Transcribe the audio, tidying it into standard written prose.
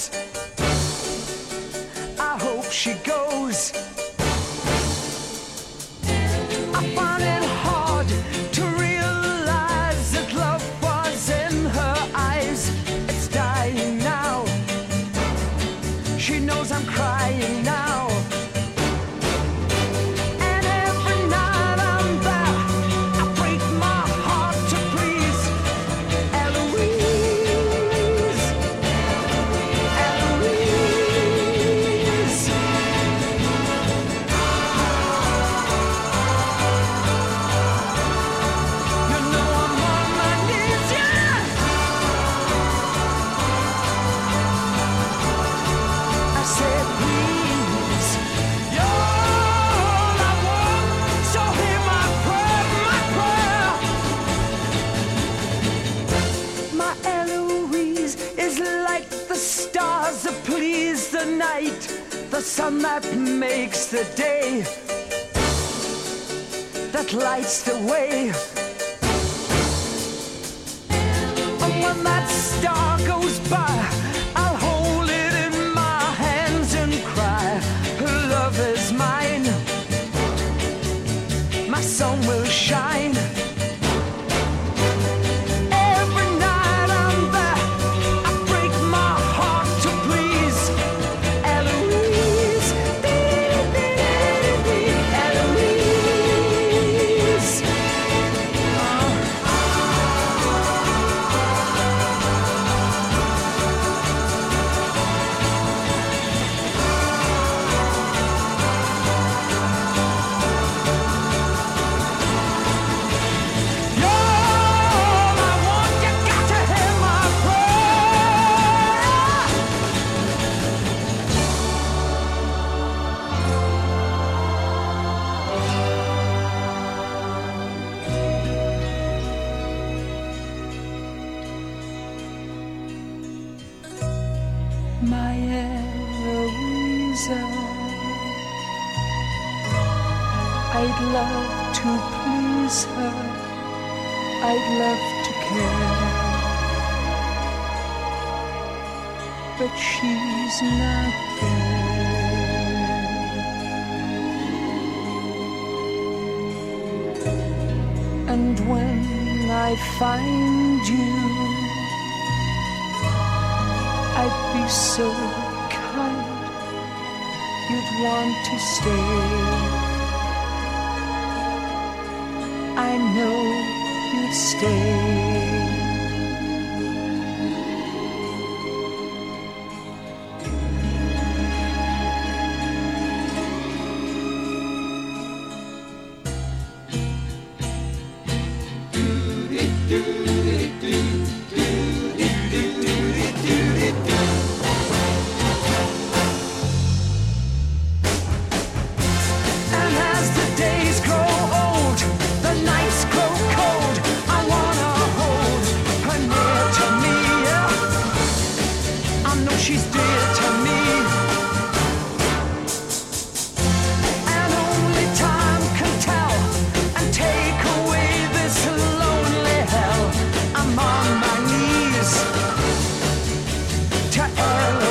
knows. I hope she goes. I find it hard to realize that love was in her eyes. It's dying now. She knows I'm crying now. And every night I'm there, I break my heart to please Eloise. Eloise. You know I'm on my knees, yeah. I said, please, you're all I want, so hear my prayer, my prayer. My Eloise is like the stars that please the night, the sun that makes the day, that lights the way. And when that star goes by, I'll hold it in my hands and cry, her love is mine, my sun will shine. Every night I'm there, I break my heart to please Eloise. Eloise. You're all I want, you got to hear my prayer. My Eloisa, I'd love to please her, I'd love to care, but she's not there. And when I find you, I'd be so kind, you'd want to stay. I know you'd stay. And as the days grow old, the nights grow cold, I wanna hold her near to me, yeah. I know she's dear to me. And only time can tell and take away this lonely hell. I'm on my knees to Eloise.